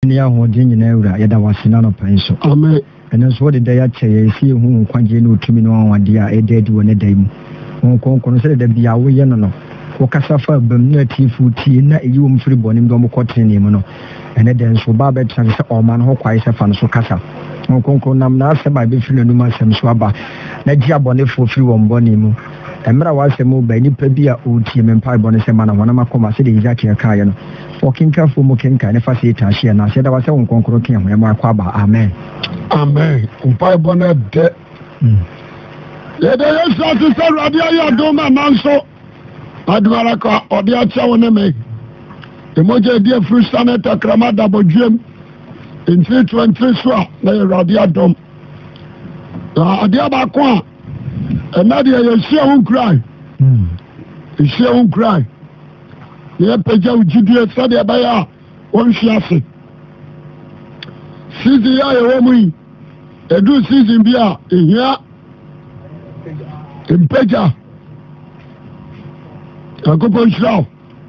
Nia holding in Eura, Yada was in an open so. Amen. And as what the day I say, see whom Quangino to me on dear a dead one a day. Who consider the be away, no. Okasafa, Bumneti, Futi, na you free bonim domo cotton, mono. And then so Barbet and or man ho quite a fan so casa. Conco nam nasa by Biffin and Numas and Swaba. Nadia bonnet for free on Bonimu. Emra was a move by Nipabia old team and Pi Bonisman, one of my comma city exactly a Kayan. Walking careful, Mokin can if I say Tashi, and I said I was on Concordian, where my Quaba, Amen. Amen. Pi Bonnet dead. Yeah, there is something to Radia Doma Manso. Adwaraka or the Achawaneme. The Moja dear Free Senator Kramada Bojim in 323 Swa, the Radia Dom. Adiabakwa. And Nadia, you share won't cry. You share won't cry. The Epeja Ujidia Sadia Baya, one Shiasi. Sisi ya Womi, Edu Sisi Bia, here in Peja. I go for Slow.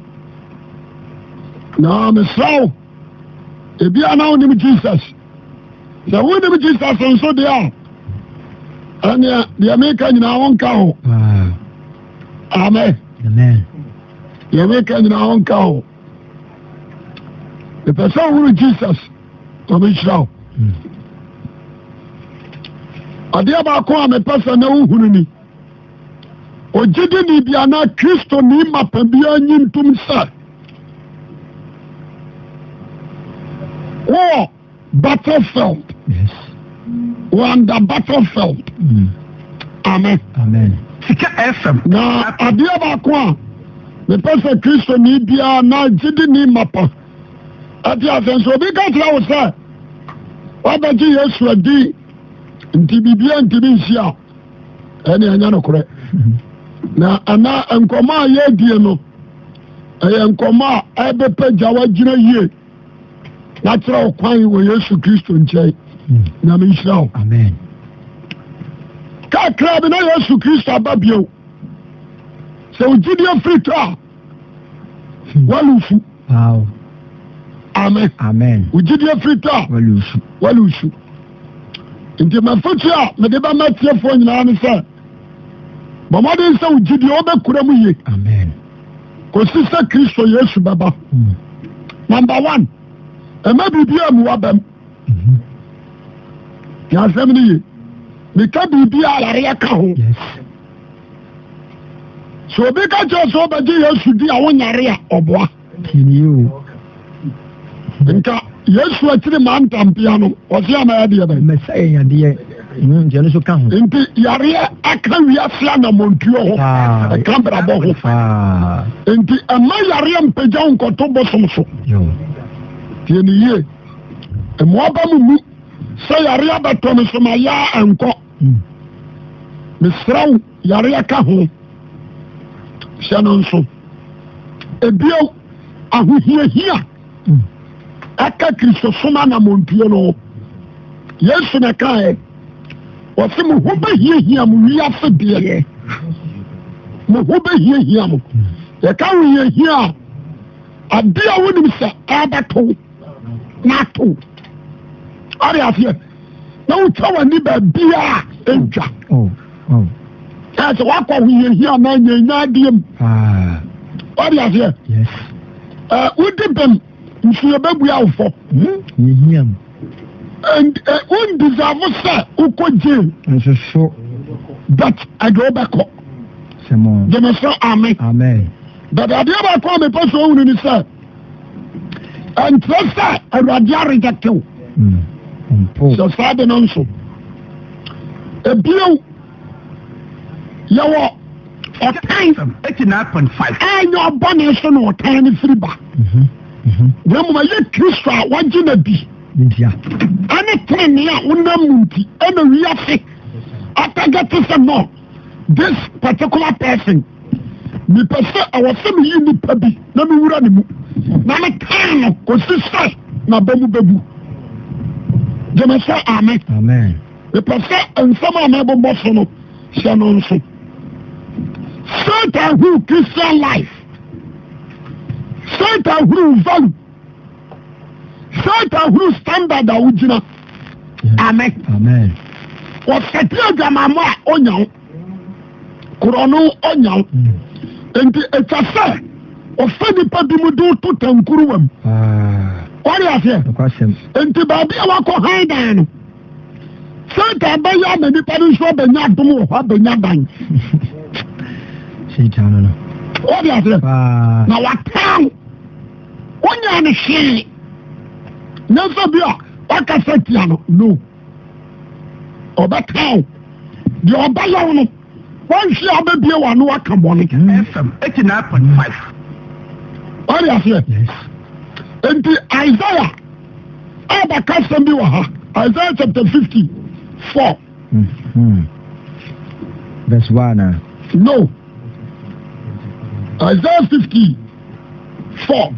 Now I'm slow. If you are now in Jesus, the way of Jesus, and so they are. And the American in our own cow. Amen. Amen. The American in our own cow. The person who is Jesus, I'm slow. I dear Bakwa, a person who ni. Ojidi ni biana Kristo ni mapambia nyintum sa. Oh, battlefield. Yes. On the battlefield. Amen. Amen. Sika FM. Na adia bakwa. Me pese Kristo ni biana jidi ni mapa. Adia senso bi ka tla wo sa. Wabaji Yesu adi. Nti bibia nti bi nsia. Ene anya no kore. Na ana nkoma ye die no nkoma ebepe jawa jina ye na tira okwan wo Yesu Kristo nche na me nhyira. Amen. Ka krabe na Yesu Kristo ababio se ujidi Afrika walufu. Wow. Amen. Amen. Ujidi Afrika walufu nti mafutia me de ba matie fo nyina ne se Mama didn't say, "Did you ever come?" Amen. Because Sister Christo, yes, Baba. Number one, and maybe be a Muabem. Yes, Emily. We can't be a Ariaka. Yes. So, because just over the should be our own area of what? You. Yes, what the man piano was your idea. Messiah, dear. Janiso kan. Inti yare aka wiase na montuo ho. E kan brabo ho. Inti ama yare mpagya nkoto bosom so. Yo. Tieni ye. E mo aba mu se yare abato me so ma ya anko. Misraw yare aka ho. Shanon so. Ebio ahuhia. Aka Kristo soma na montuo no. Yesu na kae wasi mu hobe hia mu wiase de mu hobe hia mu ye ka wo hia ade a wonim se abato na to ari afie na wo twa ni ba bia enja ta so wa ko hia na nyanya diem ari afie yes wodi bem nsuo bebu awfo hia mu. And one deserve say uko jail. So, but I go back up. Simon. They must say amen. Amen. But I never call me person who in say. And trust that I radia reject you. So sad and also. A bill. You are a time 89.5. And your bonus or tiny free back. When my Christian want you to be. India. Anything here, unamunti, any reaction. After getting some more, this particular person, me person, I was saying you need to be. Na me wura ni mu. Na me kan consistent na bemu bebu. Je me say amen. Amen. Me person, and some of my boss no, she no so. Satan who Christian life. Satan who value. Satan who standard a wugina. Amen. Amen. What setia jamama onyan. Kurono onyan. Enti etase ofedi padimudu to tankuruwam. What do you say? Enti babi awako haidan. Satan baya me ni padu so benya dumu ho benya ban. Satan no. What do you say? Na watan. Onya ni shi. Never be a Setiano. No. Obatan. The Obayano. One shall be one who come on it. FM 89.5. What do you say? Yes. And the Isaiah. Isaiah chapter 54. Verse 1. No. Isaiah 54.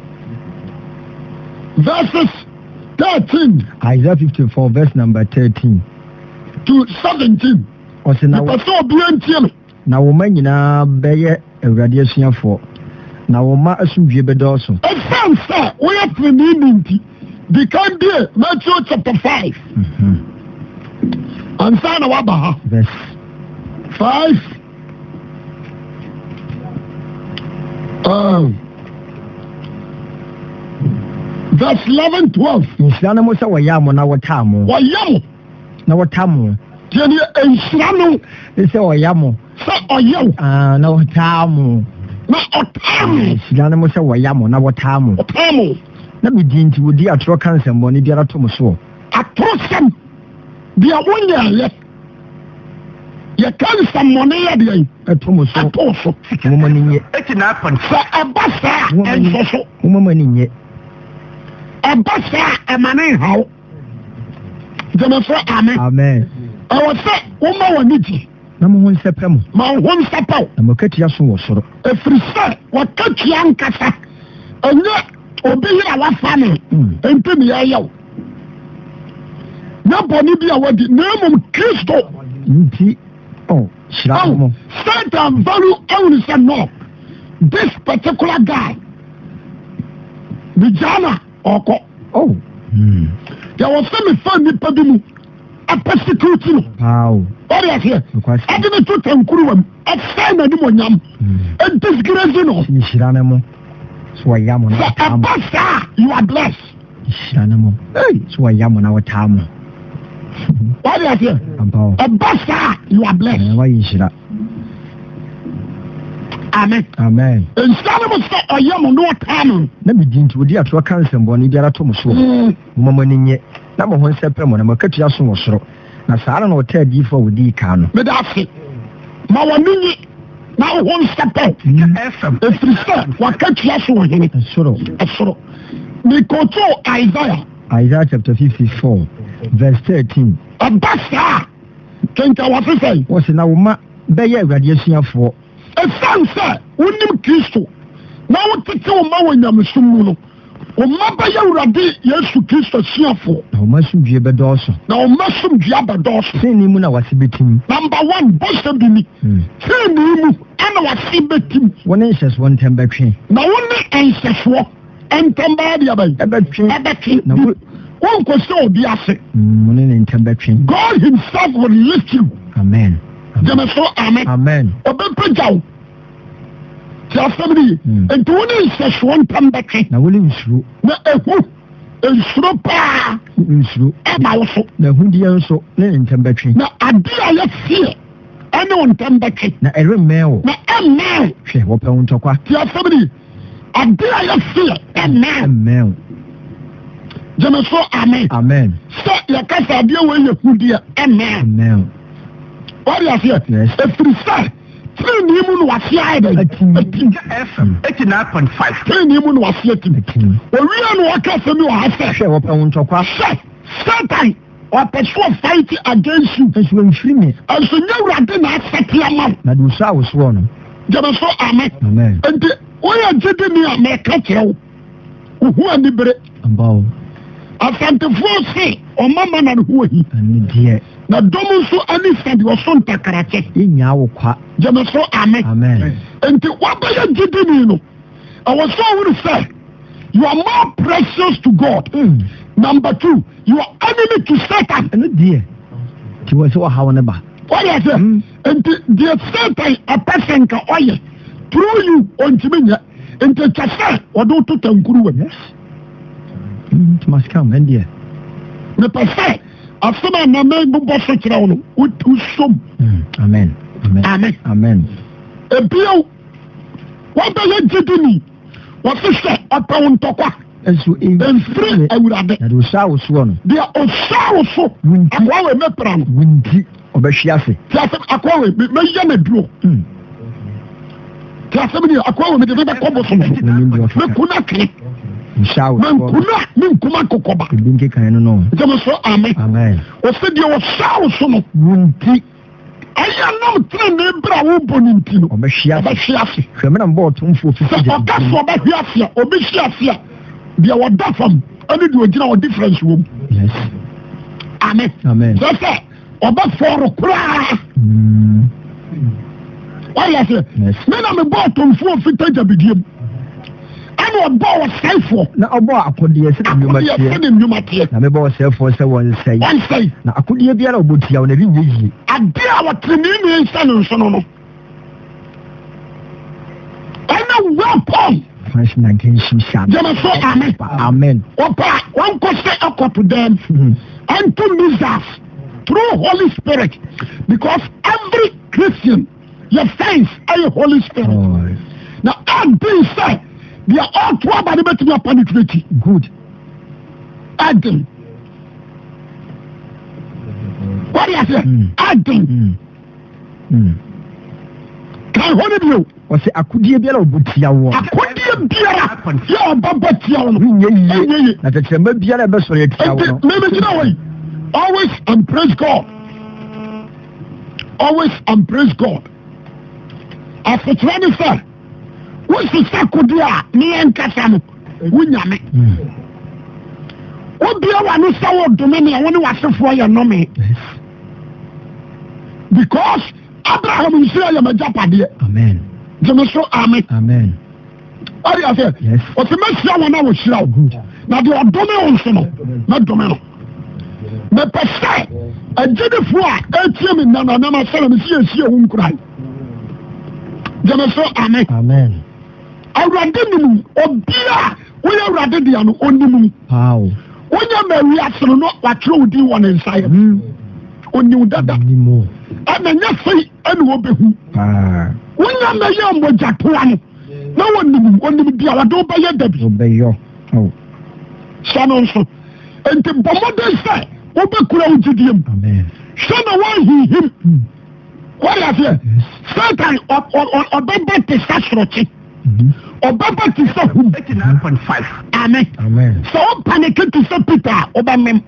Verses 13. Isaiah 54, verse number 13 to 17. Na woman nyina beye awurade asuafo na woma asumdwe bedoso. Efam say we are preninti the can be Matthew chapter 5. And sana waba verse 5. Verse 11, 12. Nshirano mo se wayamo na wotamo. Wayamo. Na wotamo. Tieni nshirano. Se wayamo. Se oyamo. Na wotamo. Na otamo. Nshirano mo se wayamo na wotamo. Otamo. Na midinti wodi atro cancer mo ni biara to mo so. Atrosem. Dia wonya ye. Ye cancer mo ne ye dia. To mo so. Atoso. Mo mo ni nye. 89.5. Sa abasa ensoso. Mo mo ni nye. Abasa emane hawo. Jemefo amen. Amen. I was say woman waniti. Na mo won sepem. Ma won sepaw. Na mo katia so wo soro. Efri say wakatia nkasa. Enye obi hira wa family. Enti mi yayo. Na boni bi awadi na mum Kristo. Nti shira mo. Satan value only say no. This particular guy. Bijana oko. There was some fun nipa bi mu. A persecute no. Wow. What do you hear? I didn't to tankuruwam. A sign of demonium. And disgrace no. Shirana mo. So ayamo na wotamo. Abasa, you are blessed. Shirana mo. So ayamo na wotamo. What do you hear? Abasa, you are blessed. Why shira? Amen. Amen. And some say ayamo no wotamo. Na midinti wodi atro cancer mo ni biara to mo so. Mo mo ni nye. Na mo hon sepem na makatua so wo soro. Na saara na wota di fo wodi ka no. Me da se. Ma woni na hon sepem. FM Efrisa wakatua so wo hene. Soro. Me koto Isaiah chapter 54 verse 13. Abasa. Kenka what say? What's na woma beye awurade asuafo. Esanse wonim Kristo. Na wotete wo ma wonyamsum mu no. Oma baya urade Yesu Kristo siafo. Na oma sumdwe bedoso. Na oma sumdwe bedoso. Sini mu na wasibetim. Number 1 bossa bimi. Sini mu ana wasibetim. Woni nses won tembetwe. Na woni enseswo entemba dia bai. Ebetwe. Na won ko se obi ase. Woni ne tembetwe. God himself will lift you. Amen. Jemeso amen. Amen. Obepejaw. Tiafamri. Enti woni enseswo entembetwe. Na woni nsuru. Na nsuru pa. Nsuru. Ema woso. Na hundi enso ne ntembetwe. Na adia ya fie. Ene ntembetwe. Na eremeo. Na emme. Hwe wo pe untokwa. Tiafamri. Adia ya fie. Emme. Jemeso amen. Amen. So ya kasa adia we ye kudia. Amen. What you say? Yes. Efrisa. Tini mu no wase aide. FM 89.5. Tini mu no wase tini. Owi anu akase mi wa hase. Hwe wo pe untokwa. Satan or pursue fight against you. Esu mfiri me. Esu nyawrade na aseti ama. Na du sa wo so no. Jemeso amen. Amen. Enti oya jide ni ameka kyew. Uhu ani bere. Ambaw. Asantefo se o mama na hu hi. Ani die. Na domu so ani sadi o so ntakarache. Inya wo kwa. Jemeso amen. Amen. Enti wabaya jide ni no. I was so will say you are more precious to God. Number 2, you are enemy to Satan. And dear, she was so how on about. What is it? And the Satan a person can oye through you on Timina and the Chassa or do to Tankuru. Yes. It must come, and dear. The person, a son of man, Boss Round, would do some. Amen. Amen. Amen. A bill. What do you do me? What is that? A pound to quack. And so in 3, I would have that was our swan. They are also windy. I'm going to make around windy of a shiafi. Aqua, may young and blue. Classically, Aqua with the Cobblestone. Kunaki. Shout, Kumako Koba. Binky can know. Amen. Or said you were sour, windy. I am not trained brown bonintino. Of a shiafi. Femin on board 240. That's what I hear. Obisha. They were different. Only do a general difference room. Yes. Amen. Amen. That's it. About 4 o'clock. Why is it? Yes. Men are about 4 feet to begin. I'm a ball of self for. Now, I could hear you might I'm about self for someone say. One say. Now, I could hear the other boot here on every week. I dare what Trinian son. I know well, Paul. Amen. One question occurred to them and to missiles through Holy Spirit, because every Christian, your saints are your Holy Spirit. Now, that being said, they are all 12 by the better of penetrating. Good. Add them. What do you say? Add them. Can hold you? Or say, I could hear the other boot here. I could hear beer. You're Baba Tiano. That it's a maybe a best for it. Maybe you know, always and praise God. Always and praise God. As the Chinese said, what's the Sakudia, me and Kasano? Winyame. What be our new sour dominion when you watch the fire no me? Because Abraham is here, you're a Japanese. Amen. Amen. Amen. What do you say? Yes. What's the message when I was slow? Now the dominion, not dominion. The person, a Jennifer, ATM in Nana, Salam, see a woman cry. Amen. Amen. I read the or beer, we are rather the only how? When you're married, I don't know what you do one inside. On you that anymore. And then you say, and will be who. When you're the young with Japan, no one will be our door by your debut. Obey your son also. And the Bomber say, Open Crown to him. Amen. Son away him. What is it? Satan or Baba Tessasrochi. Or Baba Tessa 89.5. Amen. Amen. So panic to St. Peter, Obamem.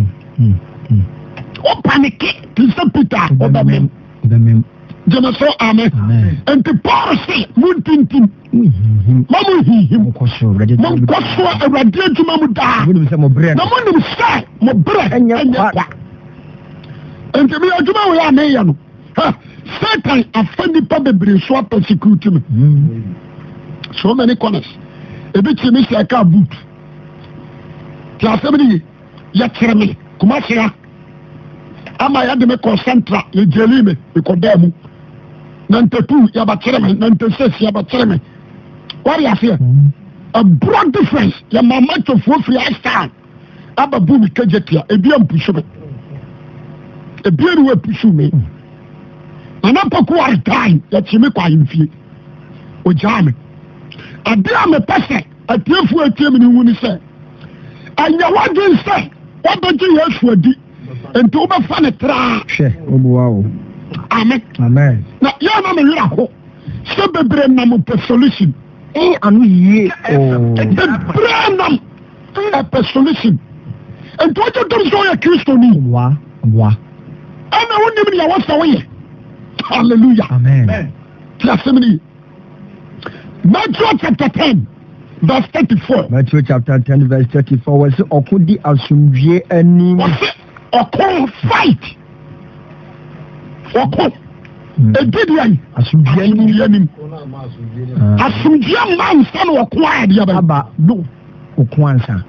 Oh, panic to St. Peter, Obamem. Geneso, amen. And the power say, Muntin, Mamu, him, Moncoso, a radiant to Mamuda. No one will say, Mobret, and your and to me, I do know where I may. Satan offended probably swap persecute him. So many corners. A bit to me, like a boot. Classably, Yatrami, Kumasia. Am I had to make concentra, you jelly me, because them. 92, Yabatreme, 96, Yabatreme. What do you say? A broad difference. Your mamma to 4 free stand. Abba Bumi Kajetia, a beer push me. A beer will push me. An upper quarter time that you make in feet. O Jamie. A damn a person, a tear for a team in the say. And your what do you say? What don't you have for D? And to overfund a trash. Wow. Amen. Amen. Now, you are not a miracle. So the brain number solution. And we the brain number solution. And what you don't show your Christian. Wow. And I want to be a once away. Hallelujah. Amen. Matthew chapter 10, verse 34. Matthew chapter 10, verse 34 was Okudi Asumje and Okon fight. Okon. A good one. Asumje man stand or quiet. No. Okwansa.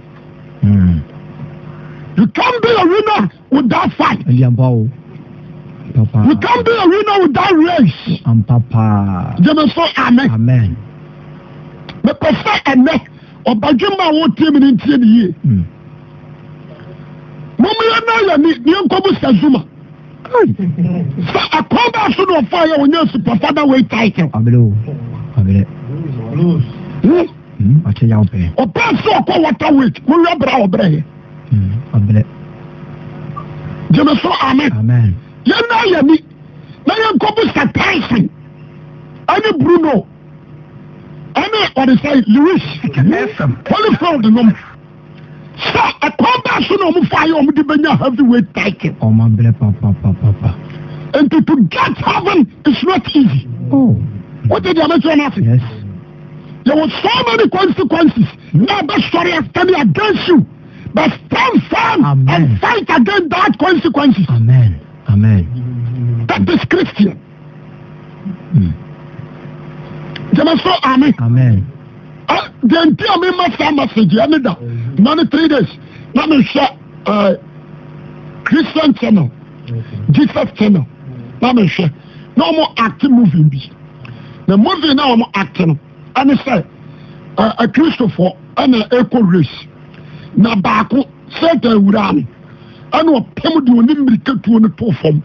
You can't be a winner without fight. Eliambao. Papa. You can't be a winner without race. Papa. Jemeso amen. Amen. Me pesa ene obadwema wo team ni ntie ni ye. Momo ya na ya ni nkobu Sazuma. Sa akoba so no fire wonya super father weight title. Abelo. Ache ya ope. Ope so ko water weight. Mo ya bra obra ye. Abele. Jemeso amen. Amen. Ya na ya ni. Na ya nkobu Tyson. Ani Bruno. Any or the say Lewis Holyfield no. So a combat so no fire on the benya heavyweight title. Oh my papa. And to get heaven is not easy. Oh. What did you mention nothing? Yes. There were so many consequences. Now the story is standing against you. But stand firm and fight against that consequences. Amen. That is Christian. Jemeso amen. Amen. The entire master message another 3 days. Let me share Christian channel, Jesus channel. Let me share. No more acting movie. The movie now more acting. And it's a Christopher and an equal race. Na baako set awurami. And what pemu di oni mirika tu oni to fam.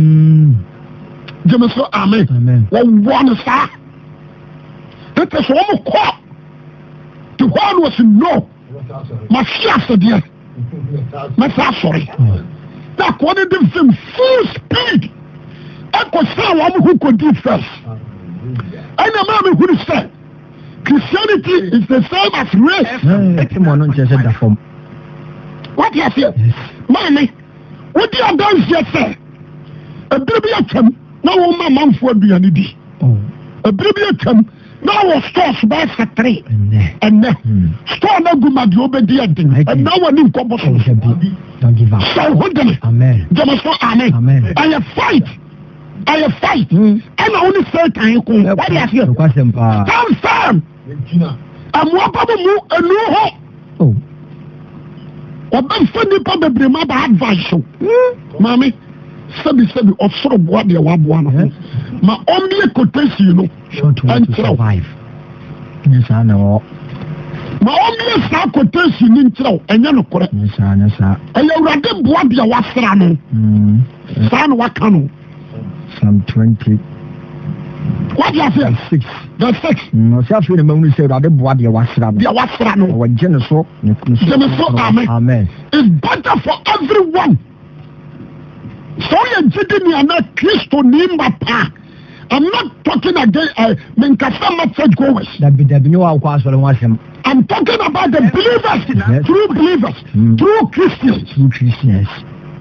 Jemeso amen. One star. That is one call. The one was no. My shafts dear. My sorry. That one of them full speed. I could say one who could do first. And the man who said Christianity is the same as race. What you say? Mommy, what you have done here, sir? A baby at him. No my mom for be an idiot. A baby at him. Now was stores by factory and store no good mad obedient and now one in combo. Don't give up. So hold them. Amen. Amen. I fight. And I only say time. What is here? Stand firm. I'm walking you a new hope. Oh. Oben funny papa be my advice. Mommy. Sabi of sort of what they want one. My only quotation, you know. Short way to survive. Yes, I know. My only quotation in throw, and you're not correct. Yes, sir. And you're ready what you was running. Son, what can Some 20. What you say? 6. The 6. No, self in the moment said, I didn't what you was running. You was running. Or generous. Amen. It's better for everyone. So you did me not Christo name pa. I'm not talking against Menkasa church goers. That be no him. I'm talking about the believers, true believers, true Christians.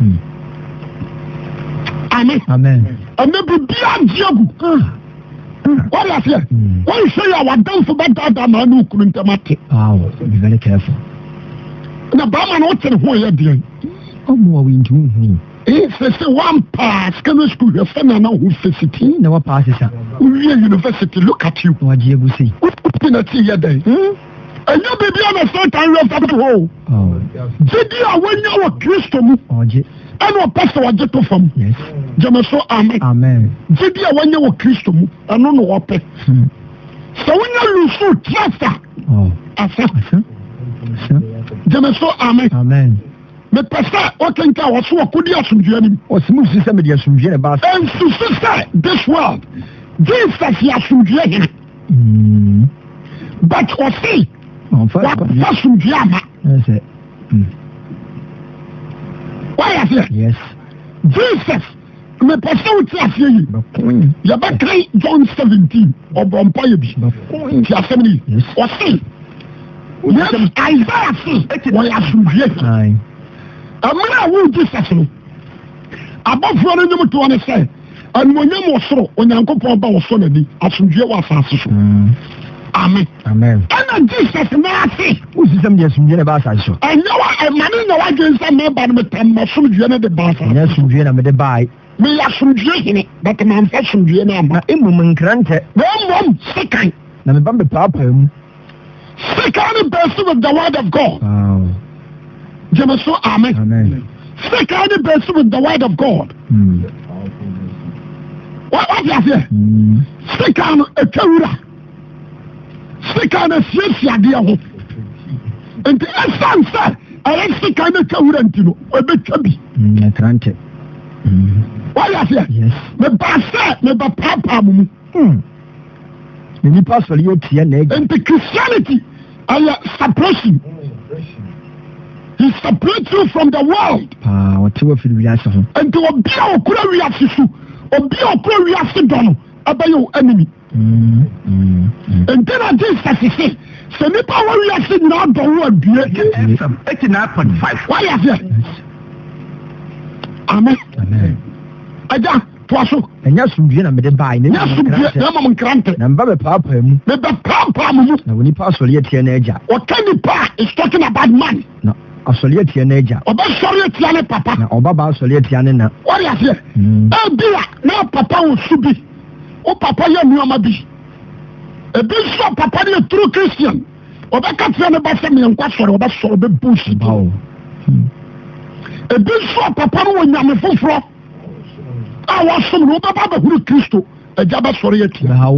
Amen. And maybe beyond Jabu. What I say? Why you say I was done for that man who couldn't make. Oh, be very careful. The Bama not saying who you're doing. Oh, more we do. If it's one pass, can we school your friend and now who's 15? No passes. University, look at you. What you will see. What's in a tea a day? And you baby on a certain time left at home. Oh, did you when you were Christian? Oh, and what pastor was just from? Yes. Jemeso amen. Did you when you were Christian? I don't know what. So when you lose food, trust. Oh, Jemeso amen. Me pesa o kenka wo so akodi asumdue nim o simu sise me de asumdue ne ba and to sister this world Jesus ya asumdue hin but o see what asumdue ama yes why are you yes Jesus me pesa o ti afie yi ya ba kai John 17 o bompa ye bi ti asemi o see yes Isaiah see wo ya asumdue Amina who Jesus no. Above for any to one say. And when you mo soro, onyankopon ba wo so na di, asundue wa asase so. Amen. And Jesus na say, who system dey asundue na ba asase so. And you are mani na wa gen say me ba me tam mo asundue na de ba asase. Na asundue na me de bai. Me asundue hine, but man fa asundue na ma. Emu nkrante. Wom second. Na me ba me papa mu. Seek any person with the word of God. Wow. Jemeso, amen. Amen. Seek any person with the word of God. What you say? Seek an ekewura. Seek an esiesia de ho. And the essence I seek an ekewura ntino. Obetwa bi. Atrante. What you say? Yes. Me ba say, me ba papa mu. The nipa so you tie na ega. And the Christianity separation. He separates you from the world. What you feel we are so. And to obi a okura wi asisu. Obi a okura wi asidono. Abayo enemy. And then I just say, so nipa wa wi asi na do wo adue. FM 89.5. Why is it? Amen. Amen. Aja, twaso. Enya sumdue na mede bai na. Nya sumdue na mom krante. Na mba be papa mu. Me be papa mu. Na woni pa so le tie na eja. What kind of pa is talking about man? Na asole tie na eja. Oba sori tie na papa. Na oba ba asole tie na. What is it? Bia na papa wo subi. O papa ya nuama bi. E bi so papa ni true Christian. Oba ka tie na ba se me nkwa sori oba sori be bullshit. Wow. E bi so papa no nyame foforo. I was some Robaba who Christo, a Jabba Soriet. How?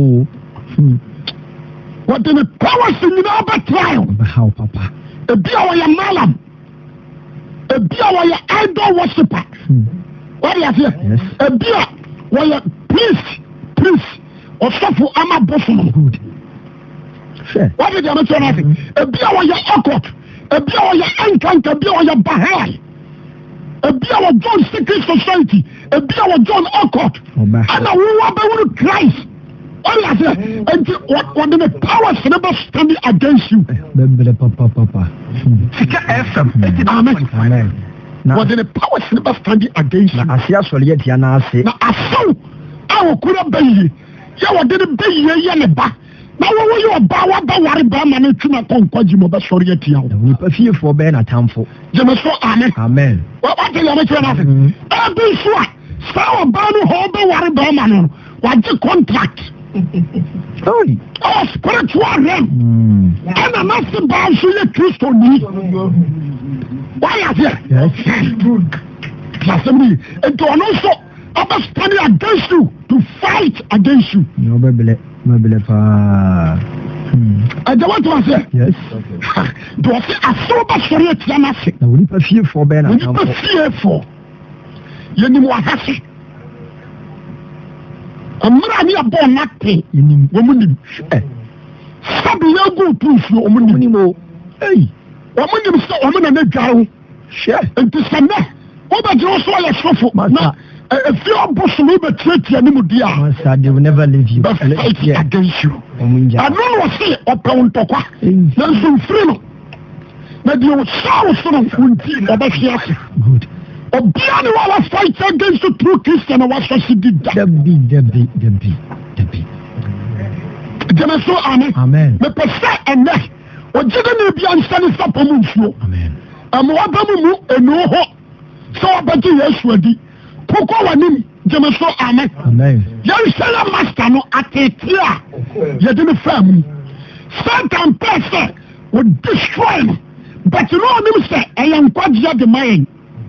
What in the powers in the trial? How, Papa? A Biawaya Malam, a Biawaya idol worshipper. What do you say? Yes. A Bia, where priest, or suffer Ama Bosom. Good. Sure. What did you mention? A Biawaya Okot, a Biawaya Ankant, a Biawaya Bahai. A Biawa John Secret Society, a Biawa John Okot, and a woman Christ. All I say, and what the powers never standing against you. Papa. Sika FM 89.5. Amen. What the powers never standing against you. Asia Soliet Yana say. Now, I saw our Kura Bay. You didn't pay ye ba. Now, what you about worry about money to my conquajimo, but sorry at you. We prefer for Ben at Tamfo. Jemeso, amen. Amen. What do you make nothing? Every sure. Sour Banu hold the worry about money. What's the contract? Oh, spiritual realm. And a master bound to your Christo need. Why are you? Yes. And to also understand against you, to fight against you. No, baby. I don't want to say. Yes. Do I say a sober story at Yamasi? Now, we prefer for Ben at Tamfo. We prefer for Yenimwahasi. Amrani abo nakte womunim sabi ya go push yo omunim o womunim so omuna na dwawo enti sema oba je so ya sofo na if you boss me be treat ya nimu dia they will never leave you against you I don't know say opon tokwa na so free no na di o shawo so no funti oba hia good Obiani was fight against the true Christian and was did that. Debbie. Jemeso, amen. Me pesa and that. O jidani bi ansani sa pomunsuo. Amen. Amoabamu eno ho. So abati Yesu adi. Koko wanim. Jemeso, amen. Amen. Yansala master no atetia. Yedini family. Satan person would destroy him. But you know what I say? I am quite the mind.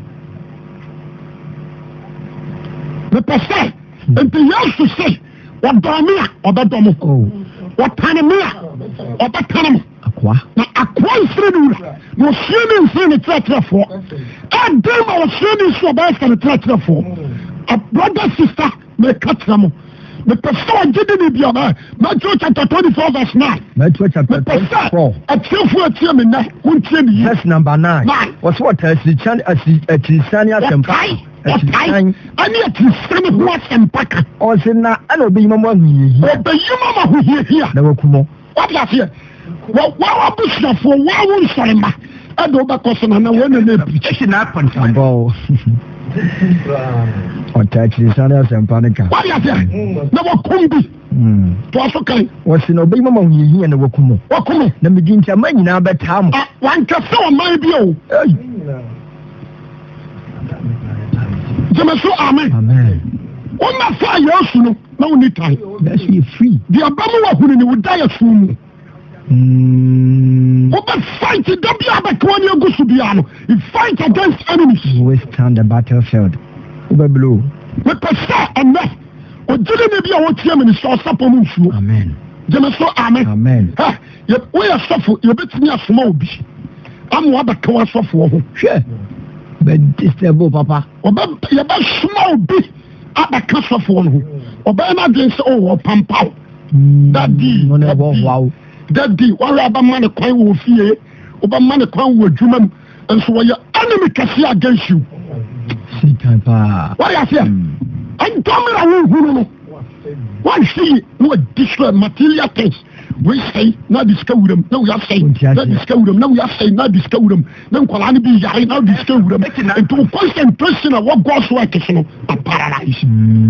The person, and the years to say, what Domia or the Domo, what Panamia or the Panama, now Aqua Fredula, no swimming in the theatre for, and them I was swimming so bad in the theatre for. A brother sister may cut them. The person didn't be a man, Matthew chapter 24, verse 9. Matthew chapter 24. A cheerful team in that, verse number 9. What's what? As the Chisania Sempai. I need to send what and pack. Or say, I don't be mamma who here. Never come. What is here? What was for 1 wound for I go back on and I went in the kitchen up on Sambo. Or touch the Sania Sempanica. What is there? Never come. Was okay. What's in Obey Mamma here in the Wakumo? Wakumo. The begin to money now, but time. One can saw my bill. Jemeso, amen. On my fire, no need time. That's you free. The Abama who would die soon. fight you fight against enemies. You withstand the battlefield. Blow. Amen. Amen. We are suffering. You bet me a small bit. I'm what the cover for. Sure. But disturb Papa. You bet small bit at the castle for who. Or by my against all pampow. That D, what about money coin will fear? Over money coin will human. And so your enemy can see against you. What I say? And Domino who one see no destroy material things. We say not discover them. No, we are saying not discover them. No, we are saying not discover them. No, can be I now discover them. And to concentration of what God's work is a paradise.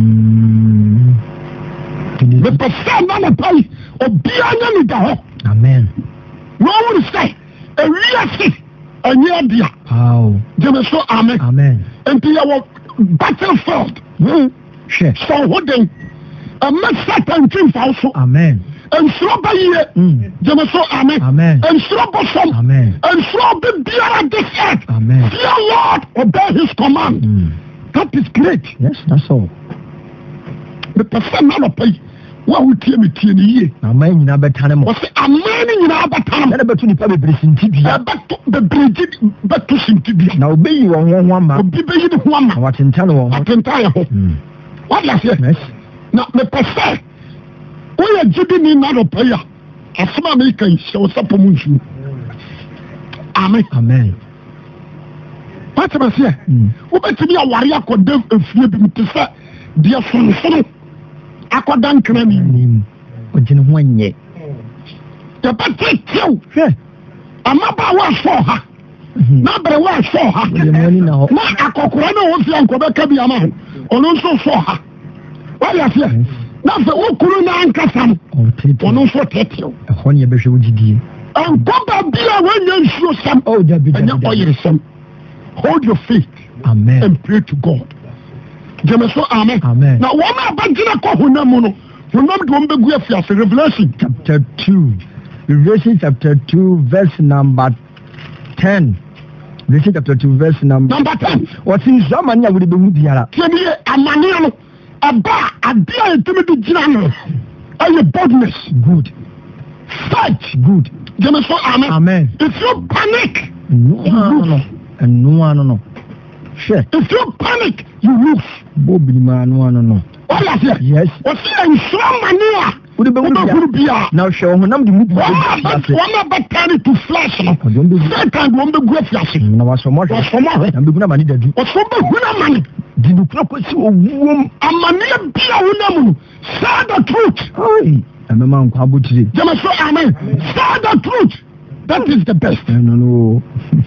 The person not a pay or be an Amen. No one say a real thing. And yeah, dear. How? So amen. Amen. And to our battlefield. Sure. So what then? A master team also. Amen. And so by ye. So amen. Amen. And so bosom. Amen. And so be dear at this earth. Amen. Fear Lord, obey his command. That is great. Yes, that's all. The person not a pay. What would tell me to ye? Amen. Never time. What's a man in our time? Never to the blessing Tibia. But to sing Tibia. Now be you on one man. Be the one. What in town? I can tell you. What I say? Yes. Now, the person. We are giving in another prayer. As some Americans show up on you. Amen. Amen. What am I saying? What to be a warrior could do if you be to say, dear son, I could done cramming. What in one yet? The battle kill. I'm not about for her. Not but I for her. Not a cocorano was young Quebec man. Or also for her. What are you saying? Not the old Corona and Cassam. Or no for Tetio. A honey bishop would you. And Papa Bia when you show some. Oh, there be some. Hold your faith. Amen. And pray to God. Jemeso amen. Amen. Now one abandona ko hunamono. Hunam do mbegu afiase Revelation chapter 2. Revelation chapter 2 verse number 10. Revelation chapter 2 verse number 10. What in Zamania would be Mudiara? Kemi amaniano aba adia etemi gina no. Aye boldness. Good. Fight. Good. Jemeso amen. Amen. If you panic, no. Sure. If you panic, you lose. Bobby man, no. What is it? Yes. What's in some mania? Now show him the movie. One about turning to flesh. Second one the great flashing. No, so much. I'm going to money that you. What's some money? Did you propose to a woman? A mania be a woman. Say the truth. Oh, I'm a man. How about you? Amen. Say the truth. That is the best. No.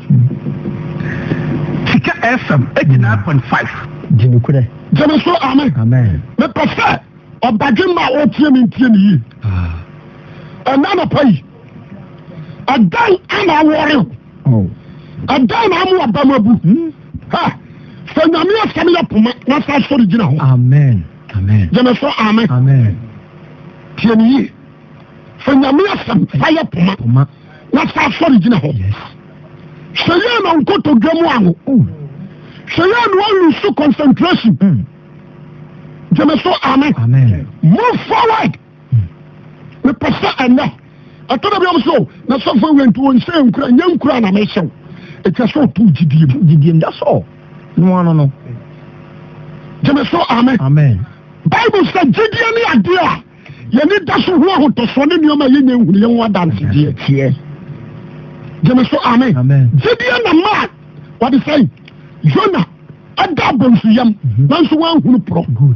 Sika FM 89.5. Jimmy Kude. Jemeso amen. Amen. Me prefer obadima o tie me tie ni. Anana pai. Adan ana wore. Oh. Adan amu abamabu. Ha. Fanyame asami ya poma na sa sori gina ho. Amen. Jemeso amen. Amen. Tie ni. Fanyame asam fire poma. Na sa sori gina ho. Yes. Shaya na nkoto dwemu aho. Shaya no lose concentration. Jemeso amen. Move forward. Me pesa ena. Atoda bi amso na so for went won say nkura nyankura na me hyew. It is so too gidiem. That's all. No. Jemeso amen. Bible said gidiem ni adea. Ye ni daso ho ahotoso ne nioma ye nyehuru ye ho dance die. Jemeso amen. Gidiem na ma. What is saying? Jonah adabon suyam nanso wan hunu pro. Good.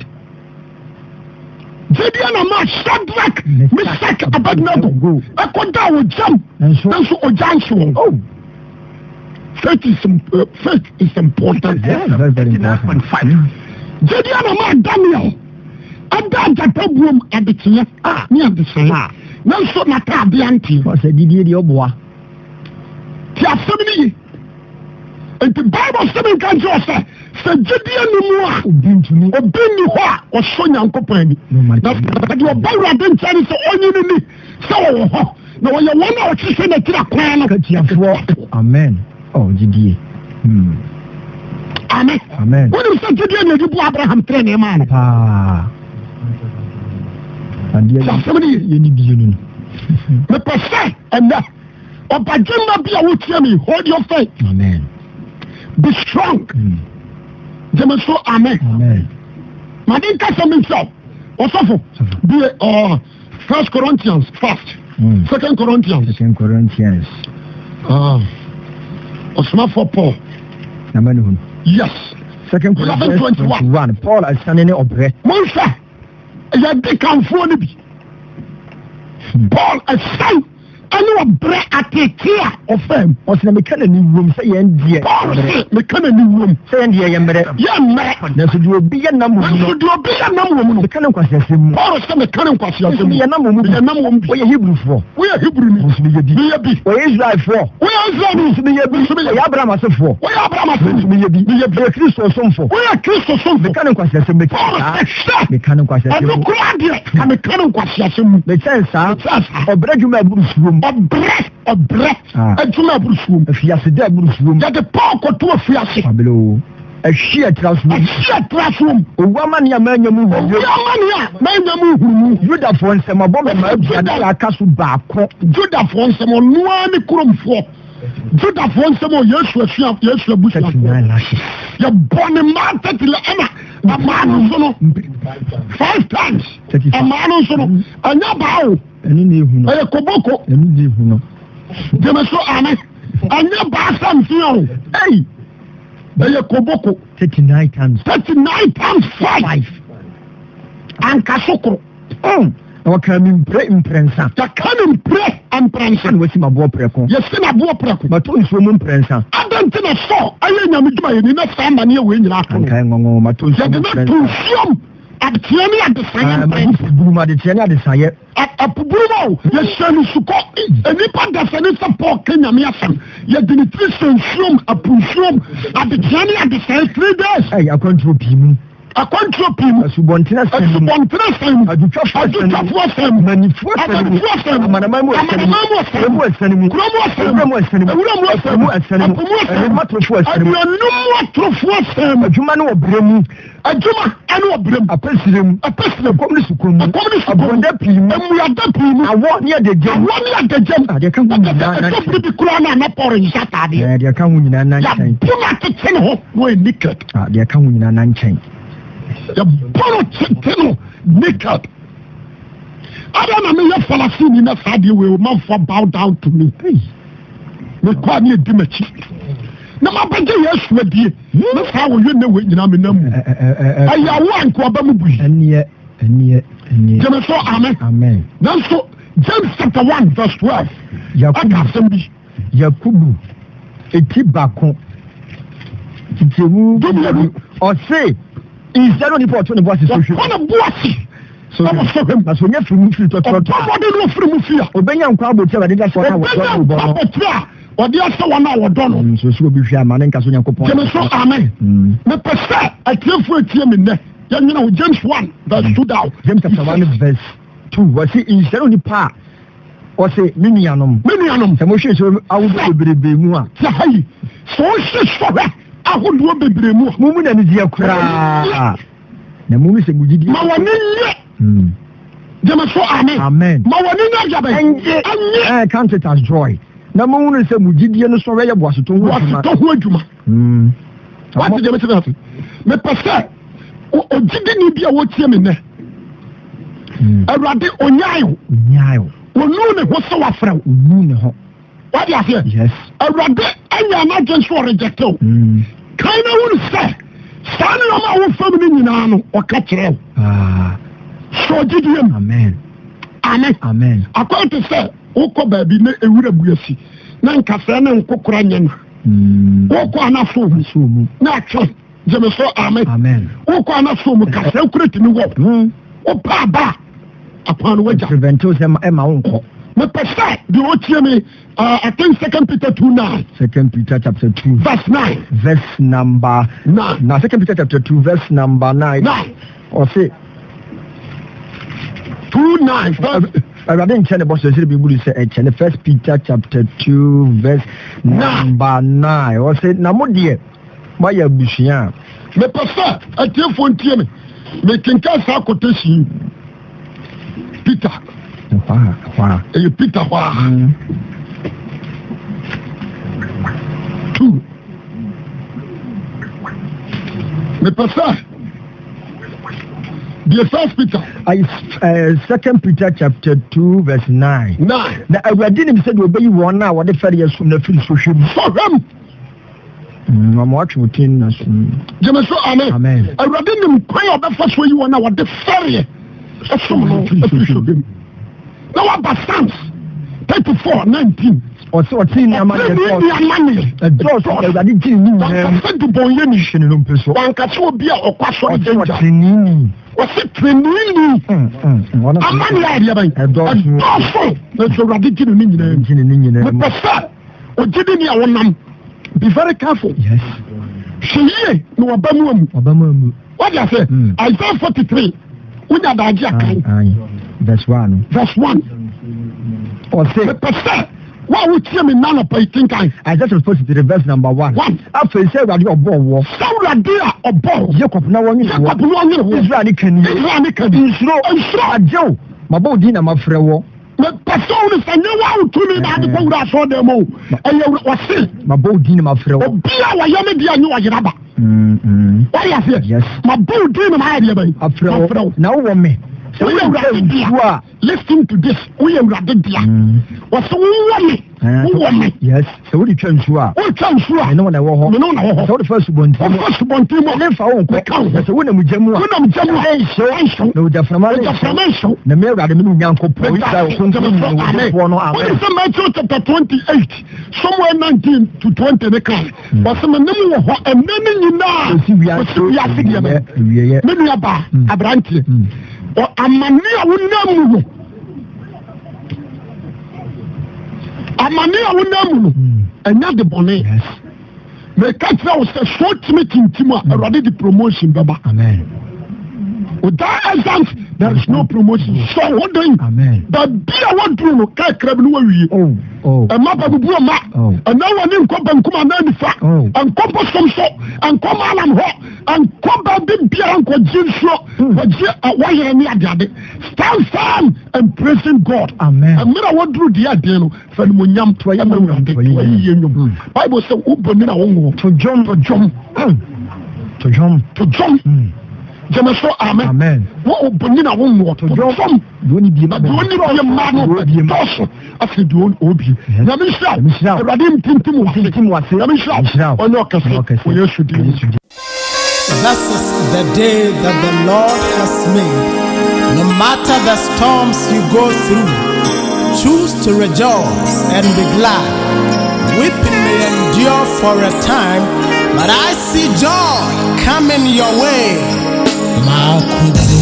Gideon ama Shadrach, Meshach, Abednego. Akoda wo jam. Nanso ojanso. Oh. Faith is important. Yeah, very important. Gideon ama Daniel. Ada jatabuom adetiye. Ni adetiye. Nanso nata abianti. What said Didier Oboa? Ti afemini. And the Bible says say Gideon ni mo obin ni ho a oso nyankopani na you Bible didn't tell us only ni say wo ho na wɔyɛ wɔn a wɔhyehyɛ n'akyiri akwan no katiafoɔ amen gyidie amen wonim sɛ gyidie na ɛde bu abraham trɛ ne ma no paa asɛm ne yɛni bie no mepɛ sɛ ɛnɛ ɔbadwemma bi a wotia me hold your faith amen be strong gyeme so amen made nka sɛ me nsɛ ɔsɔfo be 1 Corinthians first 2 Corinthians ɔsomafoɔ Paul yes 2 Corinthians 21 Paul asane ne ɔbrɛ monhwɛ yɛde kamfoɔ no bi Paul asan ɛne ɔbrɛ atete a ɔfam ɔsena meka n'ani wom sɛ yɛn deɛ Paul se meka n'ani wom sɛ yɛn deɛ yɛmmerɛ nanso deɛ obi yɛ nam wɔ mu no meka ne nkwaseasɛm mu Paul sɛ meka ne nkwaseasɛm mu yɛnam wɔ mu woyɛ Hebrewfoɔ woyɛ Hebrewni nso meyɛ bi wɔyɛ Israelfoɔ woyɛ Israelni nso meyɛ bi wɔyɛ Abraham asefoɔ woyɛ Abraham asefoɔ nso meyɛ bi wɔyɛ Kristo somfo woyɛ Kristo somfo meka ne nkwaseasɛm meka ne nkwaseasɛm ɛno koraa deɛ ka meka ne nkwaseasɛm mu mekyɛn saa ɔbrɛ adwuma aburusuom ɔbrɛ adwuma aburusuom afiase dɛ aburusuom yɛde Paul kɔto afiase abelo ahyi atra soom owu amane a manya mu huru Yudafoɔ nsɛm abɔ mɛma aduane a aka so baako Judafoɔ nsɛm ɔnoa ne kuromfoɔ Judafoɔ nsɛm ɔ Yesu abusua yɛbɔ ne ma 30 ɛna amaa no so no 5 times amaa no so no ɛnyɛ baa o ɛno na ehu no ɛyɛ koboko ɛno na ehu no gyeme so ame ɛnyɛ baa samfia o ɛyɛ koboko 39 times 5 anka so koro na wɔka me mprɛnsa yɛka ne mprɛnsa na wasi maboɔ prɛko yɛsi naboɔ prɛko mato nsuo mu mprɛnsa adɛnti na sɔ ɛyɛ nyame dwuma yɛni na saa amanneɛ wei nyina ato no mato nsuo yɛde na to nsuom adeteɛ ne adesayɛ mprɛnsa adeteɛ ne adesayɛ apuburuma o yɛhyɛ no sukɔ nnipa dasane sɛ Paul ka nyame asɛm yɛde ne tiri sɛ nsuom apunsuom adeteɛ ne adesayɛ 3 days akwantuo pii mu akwantuo pii mu asubɔntena sɛm adwotwafoɔ sɛm manifoɔ sɛm amanaman mu asɛm mu asɛm mu kurom asɛm mu asɛm mu atorofoɔ asɛm mu aduanum atorofoɔ sɛm adwuma ne wɔ berɛ mu adwuma ɛne wɔ berɛ mu apɛsirɛ mu kɔm ne sukɔm mu abɔnda pii mu amuyada pii mu awɔ ne adagyam adeɛ ka ho nyinaa nankyɛn bi koraa na na Paul nhyɛ ataadeɛ adeɛ ka ho nyinaa nankyɛn yɛbona tete ne hɔ na ɔyɛ naked adeɛ ka ho nyinaa nankyɛn yɛbɔno tete no naked ada na meyɛ Falasini na saa deɛ wei ɔmanfoɔ bow down to me mekɔa ne ɛdi m'akyi na mabɛgye Yesu adie na saa wɔyɛ ne wei nyinaa menam mu ɛyɛwo a nka ɔba mu bui gyeme so amen nanso James chapter 1 verse 12 aka asɛm bi Yakubu eti baako titemu ɔse nsia no nipa ɔto ne bo ase so hwɛ ɔne bo ase so nya firi mu firi tɔtɔtɔ ɔbɔde no firi mu firi a obɛnya nkwa abɔtia wɔde da sɛ ɔna wɔdɔ no bɔ no ɔde asɛ wɔn a wɔdɔ no so so obi hwɛ ama ne nka so Nyankopɔn gyeme so amen mepɛ sɛ atiefoɔ atie me nnɛ yɛnwena wo James 1 verse 2 down James chapter 1 verse 2 wɔse nsia no nipa a ɔse me nuanom sɛ mohwɛ sɛ awodoɔ bebrebe mu a sɛ hayi sɛ wohye sɔhwɛ ahodoɔ bebree mu a mumu na ne deɛ koraa na mumu sɛ mugyidi ma wɔne nyɛ gyeme so amen ma wɔne nyɛ gyabɛ ɛnyɛ count it as joy na mumu no sɛ mugyidie no sɔrɔ yɛ boasetɔ ho adwuma wate gyeme sɛ bɛate mepɛ sɛ ogyidini bi a wɔtie me nnɛ Awurade onyae wo onu ne ho sɛ wafrɛ wo onu ne ho wade aseɛ Awurade anya anagye nso ɔrejecte wo kan na wone sɛ saa nneɔma a wofam no nyinaa no ɔka kyerɛ wo sɛ ɔgyidie mu amen akɔyɛ te sɛ wokɔ baabi na ɛwura buasi na nkasɛɛ ne nkokora nyɛ no wokɔ anafo mu na atwe gyeme so amen wokɔ anafo mu kasɛɛ kora tumi wɔ wopɛ aba akwan no wagya prevento sɛ ɛma wo nkɔ mepɛ sɛ deɛ ɔtie me I think 2 Peter 2:9 2 Peter chapter 2 verse 9 verse number 9 na 2 Peter chapter 2 verse number 9 or say 2:9 Awurade nkyɛn ne bɔ so sɛ Bible sɛ ɛkyɛn ne 1 Peter chapter 2 verse number 9 ɔsɛ na mo deɛ moayɛ abusua mepɛ sɛ atiefoɔ ntie me mekenka saa quotation Peter ɛyɛ Peter hɔ a 2 mepɛ sɛ the 1 Peter 2 Peter chapter 2 verse 9 na Awurade nim sɛ de obeyi wɔn a wɔde fɛre yɛ som na firi sohwɛ mu sɔhwɛm mama watwe wotin na som gyeme so amen Awurade nim kwan a ɔbɛfa so yi wɔn a wɔde fɛre ɛsom no firi sohwɛ mu na waba Psalms 34:19 ɔtin nneɛma ɛdɔɔso Awurade gyiri ne nyinaa wankasa dubɔnyɛ ne hyɛ ne nompe so wankasa obi a ɔkɔ asɔre gyangya wɔse trenini amane a ɛdeɛ bɛn ɛdɔɔso na sɛ Awurade gyiri ne nyinaa mepɛ sɛ ɔgye de ne a wɔnam be very careful hwɛ yie na wɔba mu amu wode asɛ Isaiah 43 wonya daagye akan verse 1 ɔsɛ mepɛ sɛ wa wotie me nana pa itinkan Isaiah supposed to be verse number 1 afei sɛ Awurade ɔbɔ wɔ Awurade a ɔbɔ Jacob na wɔnye wɔ Israel ne kani nsuro agyew mabɔ wo din na mafrɛ wɔ mepɛ sɛ wo ne sɛ nyɛ wa wotumi na ade kɔ wura asɔ dɛ ma o ɛyɛ wɔse mabɔ wo din na mafrɛ wɔ obi a wɔyɛ me deɛ nyɛ wɔyera ba wɔyɛ aseɛ mabɔ wo din na maayɛ deɛ bɛyi afrɛ wɔ na wowɔ me listen to this we Awurade dia wɔsɛ wowɔ me yes sɛ wode twa nsuo a ɛne wo na ɛwɔ hɔ sɛ wode fa subɔnten mu ne mfa wo nkɔ sɛ wonam gya mu a ɛnhyew na ogyaframa ne nhyɛw na me Awurade me ne Onyankopɔn Israel kontomfoɔ no amen sɛ Matthew chapter 28 somewhere 19 to 20 ne kan wɔsɛ me ne mu wɔ hɔ ɛnɛ ne nyinaa wɔsi wiase deɛ me nua baa aberanteɛ amani a wonam mu ɛnya de bɔne meka kyerɛ wo sɛ so timi tintim a Awurade de promotion bɛba without exams there is no promotion so what doing baabi a waduru no kakra bi no wawie ɛma babubu ɔma ɛna wɔ ne nkɔ bankum anaa nifa ɛnkɔ bosom so ɛnkɔ maalam hɔ ɛnkɔ baabi biara nkɔgye nsuo wɔgye wɔyere ne adeade stand firm and praising God ɛmmerɛ waduru deɛ adeɛ no fa no monyam toa yɛ ma Awurade wɔyiyɛ nnwom Bible sɛ wobɔni na wonwɔ to dwom jẹmẹ sọ amen wọn ò bọ nínú àwọn wọ tó fọm lóní bíi mmaa no dọọso afẹ di obi nyame nhyira Awurade mpintim wase nyame nhyira ọnyẹ ọkẹsẹ ọyẹ sudi. This is the day that the Lord has made. No matter the storms you go through, choose to rejoice and be glad. Weeping may endure for a time, but I see joy coming your way. Makuti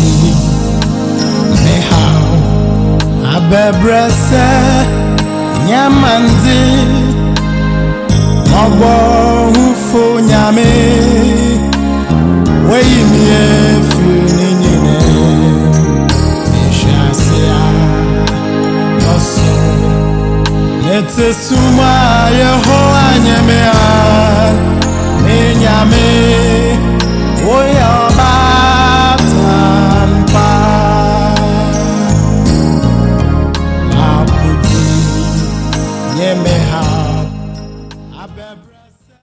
mehau abebrese nyamanzi mobo hufo nyame weyimie fininine eshasia oso netesuma yehowa nyame